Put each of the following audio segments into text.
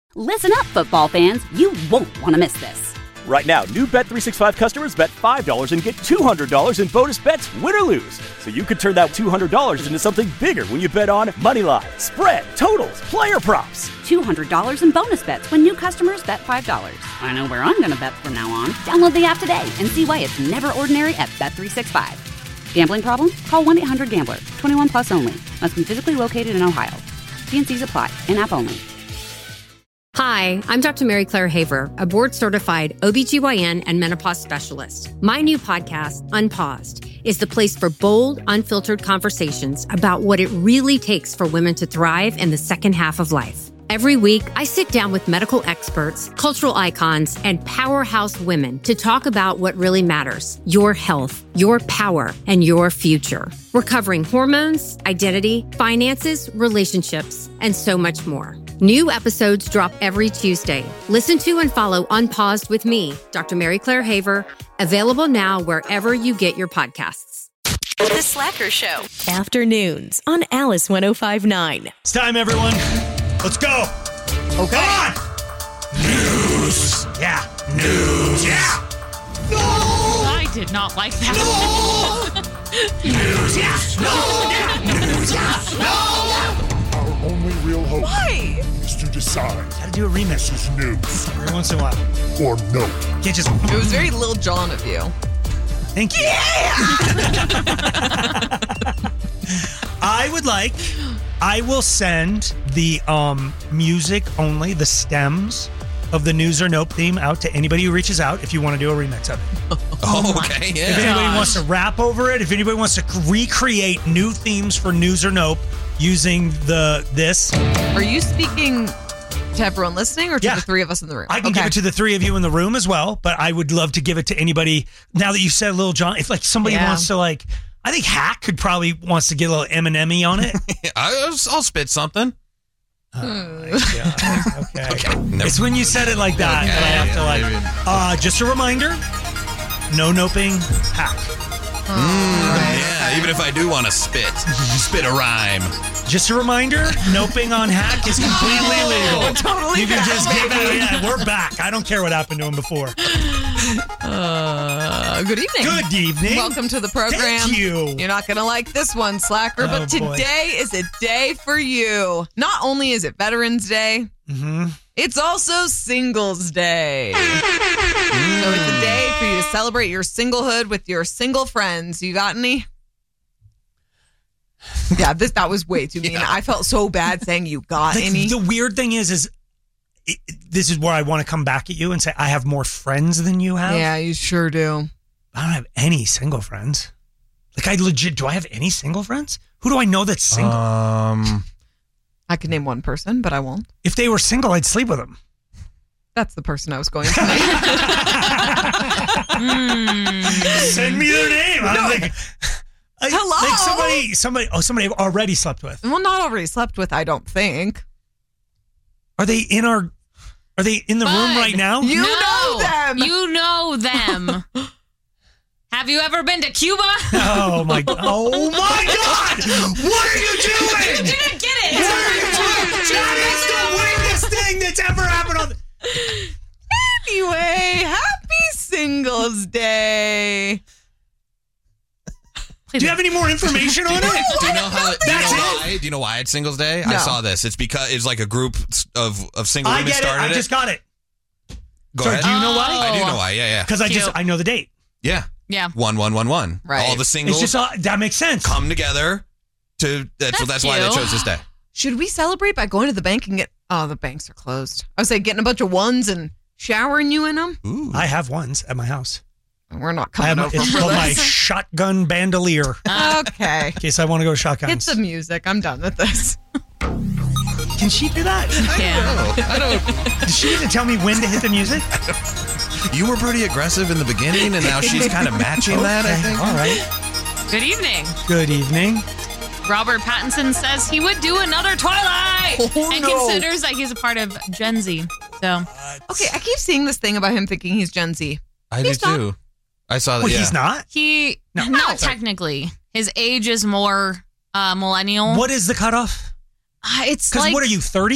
Listen up, football fans. You won't want to miss this. Right now, new Bet365 customers bet $5 and get $200 in bonus bets, win or lose. So you could turn that $200 into something bigger when you bet on moneyline, spread, totals, player props. $200 in bonus bets when new customers bet $5. I know where I'm going to bet from now on. Download the app today and see why it's never ordinary at Bet365. Gambling problem? Call 1-800-GAMBLER. 21 plus only. Must be physically located in Ohio. T&Cs apply. In-app only. Hi, I'm Dr. Mary Claire Haver, a board-certified OBGYN and menopause specialist. My new podcast, Unpaused, is the place for bold, unfiltered conversations about what it really takes for women to thrive in the second half of life. Every week, I sit down with medical experts, cultural icons, and powerhouse women to talk about what really matters: your health, your power, and your future. We're covering hormones, identity, finances, relationships, and so much more. New episodes drop every Tuesday. Listen to and follow Unpaused with me, Dr. Mary Claire Haver, available now wherever you get your podcasts. The Slacker Show. Afternoons on Alice 105.9. It's time, everyone. Let's go. Okay. Come on. News. Yeah. News. Yeah. No. I did not like that. No. News. Yes. No. Yeah. News. Yes. No. Our only real hope. Why? Is to decide. Gotta do a remix. This is news. Every once in a while. Or no. Can't just. It was very Lil Jon of you. Thank you. Yeah. I will send the music only, the stems of the News or Nope theme out to anybody who reaches out if you want to do a remix of it. Oh, okay, yeah. If anybody wants to rap over it, if anybody wants to recreate new themes for News or Nope using this. Are you speaking to everyone listening or to the three of us in the room? I can give it to the three of you in the room as well, but I would love to give it to anybody. Now that you said Lil Jon, if like somebody wants to like, I think Hack could probably wants to get a little Eminem-y on it. I'll spit something. Oh my God. Okay. It's when you said it like that that I have to like. Just a reminder, no noping Hack. Yeah, even if I do want to spit a rhyme. Just a reminder, noping on Hack is completely legal. Totally. You can just give out. Yeah, we're back. I don't care what happened to him before. Good evening. Good evening. Welcome to the program. Thank you. You're not going to like this one, Slacker, but today is a day for you. Not only is it Veterans Day, it's also Singles Day. So it's a day for you to celebrate your singlehood with your single friends. You got any? Yeah, that was way too mean. I felt so bad saying you got any. The weird thing is this is where I want to come back at you and say I have more friends than you have. Yeah, you sure do. I don't have any single friends. Like do I have any single friends? Who do I know that's single? I could name one person, but I won't. If they were single, I'd sleep with them. That's the person I was going to name. Send me their name. I'm like, hello? Like somebody I've already slept with. Well, not already slept with, I don't think. Are they in the room right now? You know them. You know them. Have you ever been to Cuba? Oh my God! What are you doing? You didn't get it. What are you doing? That is the weirdest thing that's ever happened on. Anyway, happy Singles Day. Do you have any more information on it? Do you know why it's Singles Day? No. I saw this. It's because it's like a group of single women started it. I just got it. Go ahead. Do you know why? I do know why. Yeah. Because I know the date. Yeah. 1-1-1-1. Right. All the singles. It's just that makes sense. Come together that's why they chose this day. Should we celebrate by going to the bank and get? Oh, the banks are closed. I was saying getting a bunch of ones and showering you in them. Ooh. I have ones at my house. We're not coming over It's for called my this. shotgun bandolier. Okay. In case I want to go shotguns. Hit the music. I'm done with this. Can she do that? I don't. Did she even tell me when to hit the music? You were pretty aggressive in the beginning, and now she's kind of matching that, I think. All right. Good evening. Good evening. Robert Pattinson says he would do another Twilight and considers that he's a part of Gen Z. So, okay, I keep seeing this thing about him thinking he's Gen Z. I do too. I saw that. Wait, he's not? Not technically. His age is more millennial. What is the cutoff? It's Because like what are you, 30?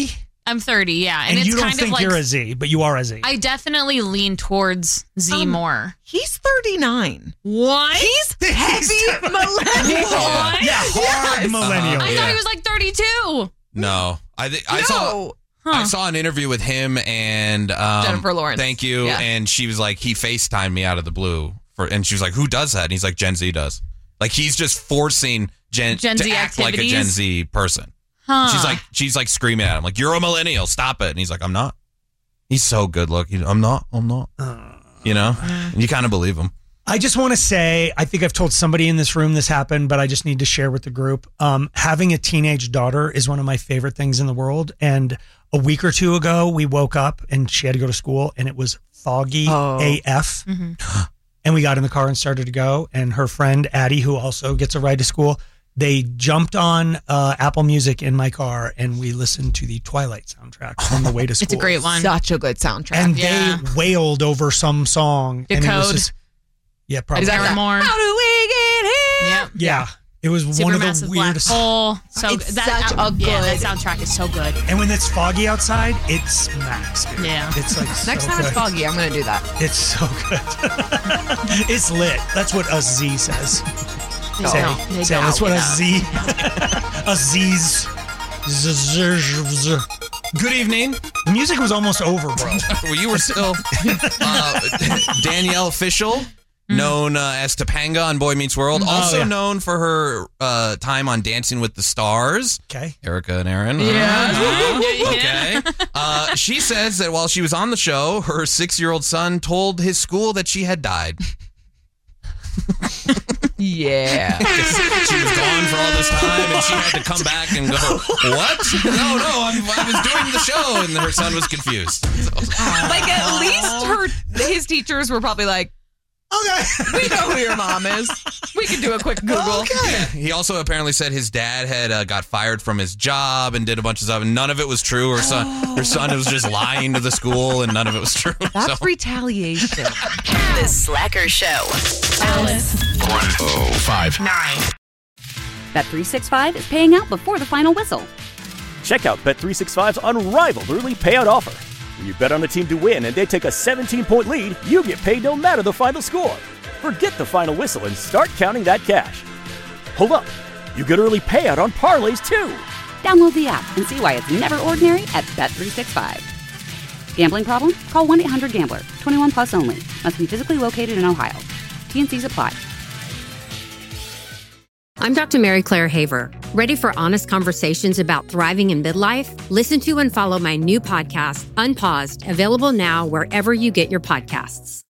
I'm 30, yeah. And it's you don't kind think of like, you're a Z, but you are a Z. I definitely lean towards Z more. He's 39. What? He's heavy millennial. What? Yeah, hard millennial. I thought he was like 32. No. I saw an interview with him and Jennifer Lawrence. Thank you. Yeah. And she was like, he FaceTimed me out of the blue. And she was like, who does that? And he's like, Gen Z does. Like, he's just forcing Gen Z to act like a Gen Z person. Huh. She's like screaming at him, like, you're a millennial, stop it. And he's like, I'm not. He's so good looking. I'm not. You know? And you kind of believe him. I just want to say, I think I've told somebody in this room this happened, but I just need to share with the group. Having a teenage daughter is one of my favorite things in the world. And a week or two ago, we woke up and she had to go to school and it was foggy AF. Mm-hmm. And we got in the car and started to go. And her friend, Addie, who also gets a ride to school, they jumped on Apple Music in my car and we listened to the Twilight soundtrack on the way to school. It's a great one. Such a good soundtrack. And they wailed over some song. Decode. And it was just, yeah, probably. More. How do we get here? Yep. Yeah. It was one of the weirdest. Black hole. So It's such a good. Yeah, that soundtrack is so good. And when it's foggy outside, it smacks. Dude. Yeah. It's like Next so time good. it's foggy, I'm going to do that. It's so good. It's lit. That's what a Z says. No, Say, they say, don't. that's what a Yeah. Z. A Z's. Good evening. The music was almost over, bro. Well, you were still Danielle Fishel, known as Topanga on Boy Meets World, also known for her time on Dancing with the Stars. Okay. Erica and Aaron. Okay. She says that while she was on the show, her 6-year-old son told his school that she had died. Yeah. She was gone for all this time, and she had to come back and go, what? No, I was doing the show, and her son was confused. Like, at least his teachers were probably like, Okay. we know who your mom is. We can do a quick Google. Okay. He also apparently said his dad had got fired from his job and did a bunch of stuff, and none of it was true. Her son was just lying to the school, and none of it was true. That's retaliation. The Slacker Show. Alice. 1059. Bet365 is paying out before the final whistle. Check out Bet365's unrivaled early payout offer. When you bet on a team to win and they take a 17-point lead, you get paid no matter the final score. Forget the final whistle and start counting that cash. Hold up. You get early payout on parlays, too. Download the app and see why it's never ordinary at Bet365. Gambling problem? Call 1-800-GAMBLER. 21 plus only. Must be physically located in Ohio. T&Cs apply. I'm Dr. Mary Claire Haver. Ready for honest conversations about thriving in midlife? Listen to and follow my new podcast, Unpaused, available now wherever you get your podcasts.